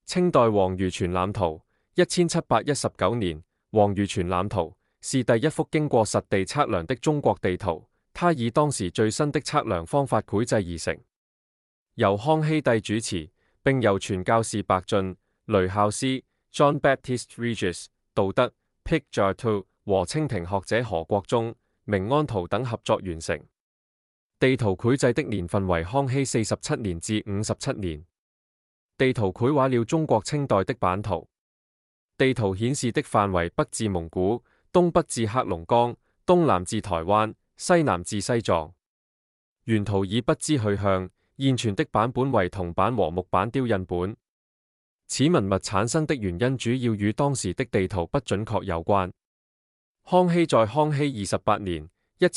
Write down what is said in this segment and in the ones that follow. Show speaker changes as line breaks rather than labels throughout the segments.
清代王輿全覽圖1719年，王輿全覽圖是第一幅經過實地測量的中國地圖，它以當時最新的測量方法繪製而成，由康熙帝主持，並由傳教士白進、雷孝斯 John Baptist Regis、道德 Pic Jartu 和清廷學者何國忠、明安圖等合作完成。地圖繪製的年份為康熙47年至57年。地圖繪畫了中國清代的版圖。地圖顯示的範圍北至蒙古，東北至黑龍江，東南至台灣，西南至西藏。原圖已不知去向，現存的版本為銅版和木版雕印本。此文物產生的原因主要與當時的地圖不準確有關。康熙在康熙28年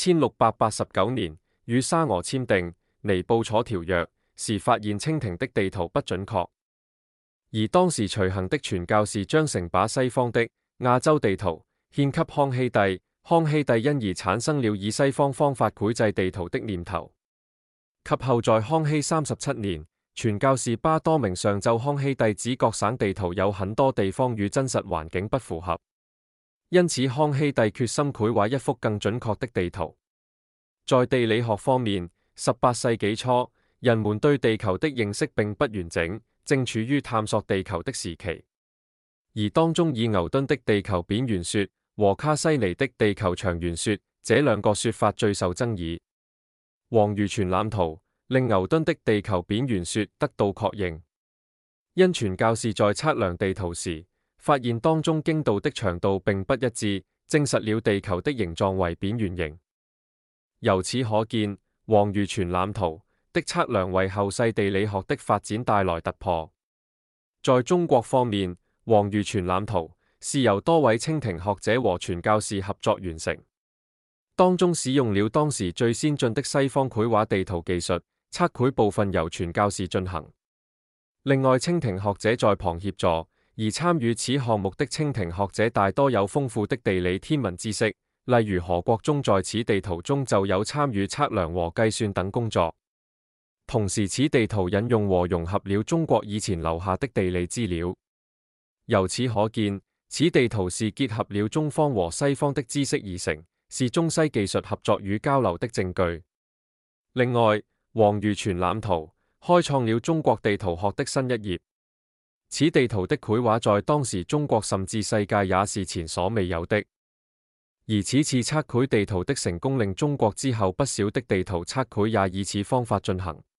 1689年與沙俄簽訂《尼布楚條約》時，發現清廷的地圖不準確，而當時隨行的傳教士張成把西方的亞洲地圖獻給康熙帝，康熙帝因而產生了以西方方法繪製地圖的念頭。及後在康熙37年，傳教士巴多明上奏康熙帝指各省地圖有很多地方與真實環境不符合，因此康熙帝決心繪畫一幅更準確的地圖。在地理學方面，18世紀初，人們對地球的認識並不完整，正處於探索地球的時期。而當中以牛頓的地球扁圓說和卡西尼的地球長圓說這兩個說法最受爭議。王輿全覽圖令牛頓的地球扁圓說得到確認，因傳教士在測量地圖時，發現當中經度的長度並不一致，證實了地球的形狀為扁圓形。由此可見，王輿全覽圖的測量為後世地理學的發展帶來突破。在中國方面，王輿全覽圖是由多位清廷學者和傳教士合作完成，當中使用了當時最先進的西方繪畫地圖技術，測繪部分由傳教士進行。另外，清廷學者在旁協助，而參與此項目的清廷學者大多有豐富的地理天文知識，例如何國忠在此地圖中就有參與測量和計算等工作。同時，此地圖引用和融合了中國以前留下的地理資料。由此可見，此地圖是結合了中方和西方的知識而成，是中西技術合作與交流的證據。另外，王輿全覽圖開創了中國地圖學的新一頁。此地圖的繪畫在當時中國甚至世界也是前所未有的。而此次測繪地圖的成功，令中國之後不少的地圖測繪也以此方法進行。